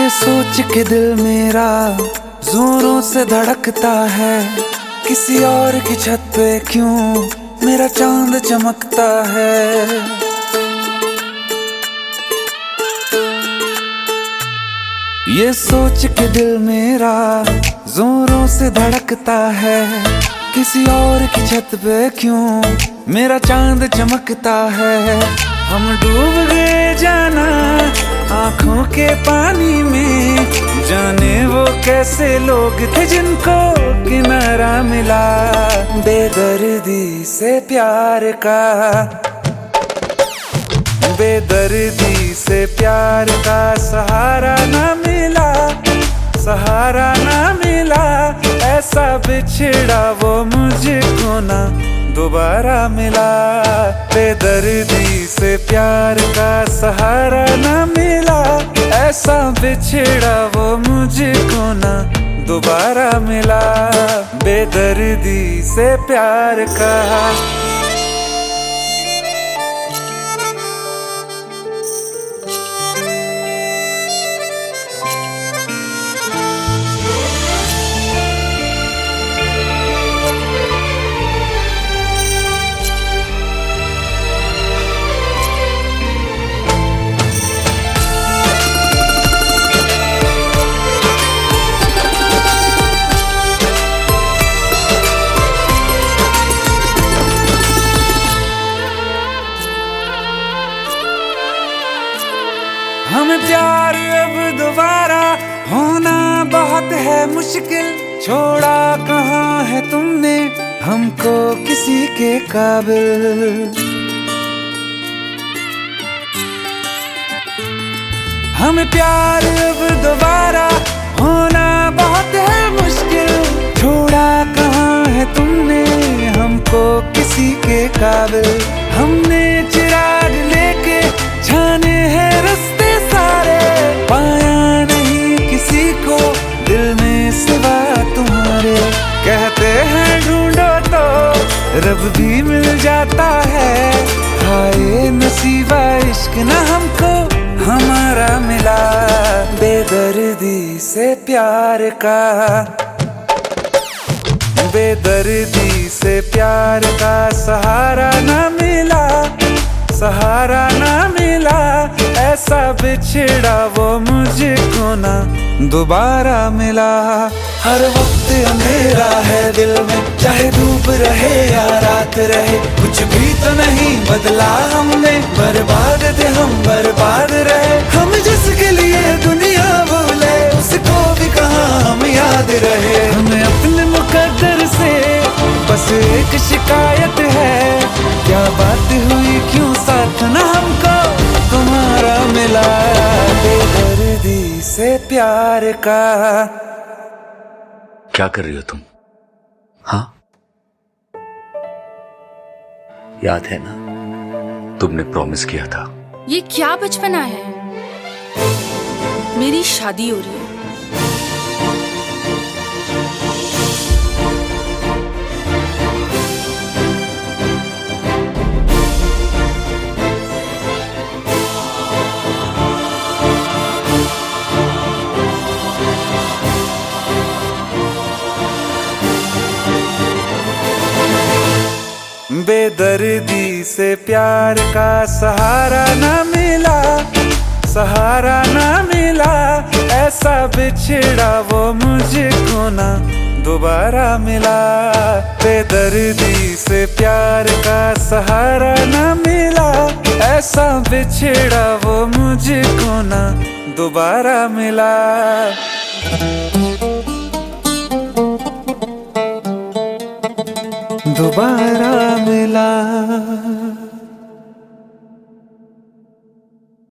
ये सोच के दिल मेरा जोरों से धड़कता है, किसी और की छत पे क्यों मेरा चांद चमकता है। ये सोच के दिल मेरा जोरों से धड़कता है, किसी और की छत पे क्यों मेरा चांद चमकता है। हम डूब गए जाना आंखों के पानी में, जाने वो कैसे लोग थे जिनको किनारा मिला। बेदर्दी से प्यार का, बेदर्दी से प्यार का सहारा ना मिला, सहारा ना मिला। ऐसा बिछड़ा वो मुझको ना दोबारा मिला। बेदर्दी से प्यार का सहारा ना मिला, ऐसा बिछड़ा वो मुझको ना दोबारा मिला। बेदर्दी से प्यार का। हमें प्यार अब दोबारा होना बहुत है मुश्किल, छोड़ा कहाँ है तुमने हमको किसी के काबिल। हमें प्यार अब दोबारा होना बहुत है मुश्किल, छोड़ा कहाँ है तुमने हमको किसी के काबिल। हमने चिराग लेके छाने हैं रस्ते सारे, पाया नहीं किसी को दिल में सिवा तुम्हारे। कहते हैं ढूंढो तो रब भी मिल जाता है, हाय नसीबा इश्क ना हमको हमारा मिला। बेदर्दी से प्यार का, बेदर्दी से प्यार का सहारा ना मिला, सहारा ना मिला। ऐसा बिछड़ा वो मुझको ना दोबारा मिला। हर वक्त अंधेरा है दिल में, चाहे धूप रहे या रात रहे, कुछ भी तो नहीं बदला हमने। बर्बाद थे हम, बर्बाद रहे हम, जिसके लिए दुनिया भूले उसको भी कहाँ हम याद रहे। हमें अपने मुकद्दर से बस एक शिकायत है, क्या बात हुई क्यों साथ ना हमको तुम्हारा मिला। बेदर्दी से प्यार का। क्या कर रही हो तुम? हाँ, याद है ना तुमने प्रॉमिस किया था। ये क्या बचपना है, मेरी शादी हो रही है। बेदर्दी से प्यार का सहारा ना मिला, सहारा ना मिला। ऐसा बिछड़ा वो मुझको ना दोबारा मिला। बेदर्दी से प्यार का सहारा ना मिला, ऐसा बिछड़ा वो मुझको ना दोबारा मिला। दोबारा मिला।